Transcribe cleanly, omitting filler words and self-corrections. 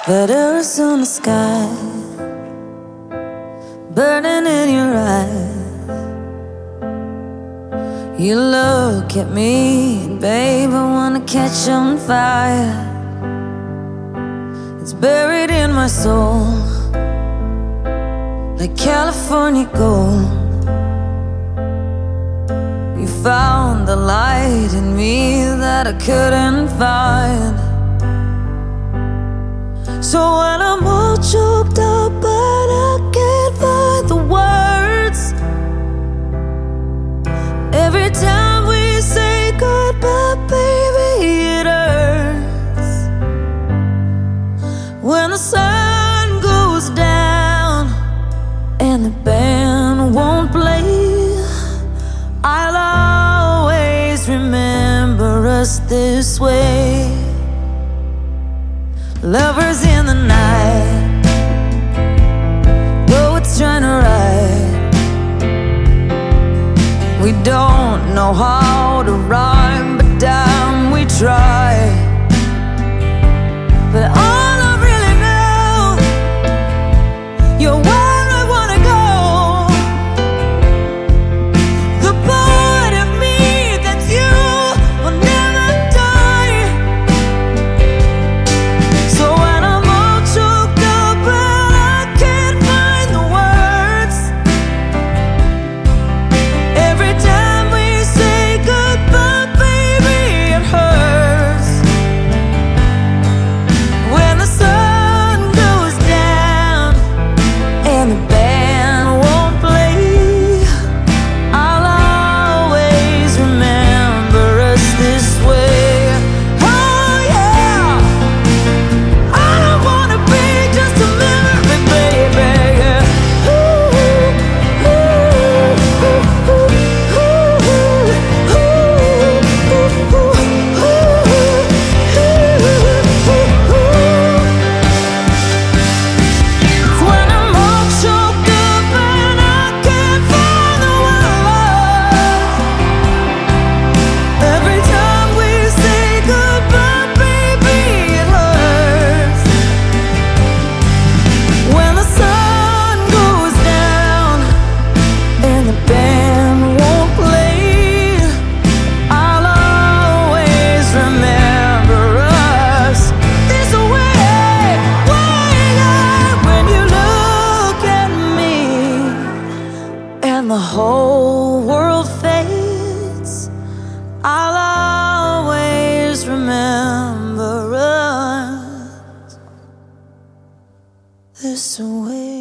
Red Arizona sky burning in your eyes. You look at me, and babe, I wanna catch on fire. It's buried in my soul like California gold. You found the light in me that I couldn't find. So when I'm all choked up but I can't find the words, every time we say goodbye, baby, it hurts. When the sun goes down and the band won't play, I'll always remember us this way. Lovers in the night, though it's trying to ride. We don't know how to rhyme, but damn, we try. But all I really know, you're where I wanna go. The part of me that's you will never die. So when I'm all choked up and I can't find the words, every time we say goodbye, baby, it hurts. When the sun goes down and the band won't play, I'll always remember us this way. Oh yeah, I don't wanna be just a memory, baby. Yeah. Ooh, ooh, ooh, ooh, ooh, when I'm all choked up and I can't find the words, every time we say goodbye, baby, it hurts. When the sun goes down and the band won't play, I'll always remember us this way. When you look at me and the whole world fades, I'll always remember us this way.